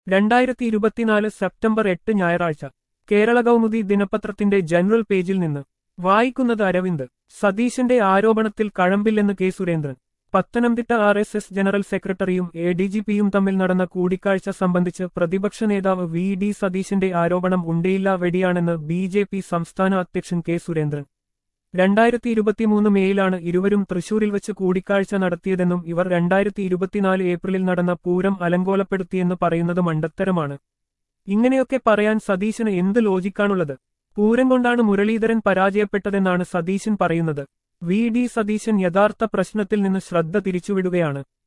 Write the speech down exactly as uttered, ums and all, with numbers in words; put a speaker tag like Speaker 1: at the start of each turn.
Speaker 1: രണ്ടായിരത്തി ഇരുപത്തിനാല് സെപ്റ്റംബർ എട്ട് ഞായറാഴ്ച കേരള കൗമുദി ദിനപത്രത്തിന്റെ ജനറൽ പേജിൽ നിന്ന് വായിക്കുന്നത് അരവിന്ദ്. സതീശന്റെ ആരോപണത്തിൽ കഴമ്പില്ലെന്ന് K Surendran. Pathanamthitta R S S general സെക്രട്ടറിയും എ ഡി ജി പിയും തമ്മിൽ നടന്ന കൂടിക്കാഴ്ച സംബന്ധിച്ച് പ്രതിപക്ഷ നേതാവ് വി ഡി സതീശന്റെ ആരോപണം ഉണ്ടയില്ല വെടിയാണെന്ന് ബി ജെ പി സംസ്ഥാന അധ്യക്ഷൻ കെ സുരേന്ദ്രൻ. രണ്ടായിരത്തി ഇരുപത്തിമൂന്ന് മേയിലാണ് ഇരുവരും തൃശൂരിൽ വച്ച് കൂടിക്കാഴ്ച നടത്തിയതെന്നും ഇവർ രണ്ടായിരത്തി ഇരുപത്തിനാല് ഏപ്രിലിൽ നടന്ന പൂരം അലങ്കോലപ്പെടുത്തിയെന്ന് പറയുന്നത് മണ്ടത്തരമാണ്. ഇങ്ങനെയൊക്കെ പറയാൻ സതീശന് എന്ത് ലോജിക്കാണുള്ളത്? പൂരം കൊണ്ടാണ് മുരളീധരൻ പരാജയപ്പെട്ടതെന്നാണ് സതീശൻ പറയുന്നത്. വി ഡി സതീശൻ യഥാർത്ഥ പ്രശ്നത്തിൽ നിന്ന് ശ്രദ്ധ തിരിച്ചുവിടുകയാണ്.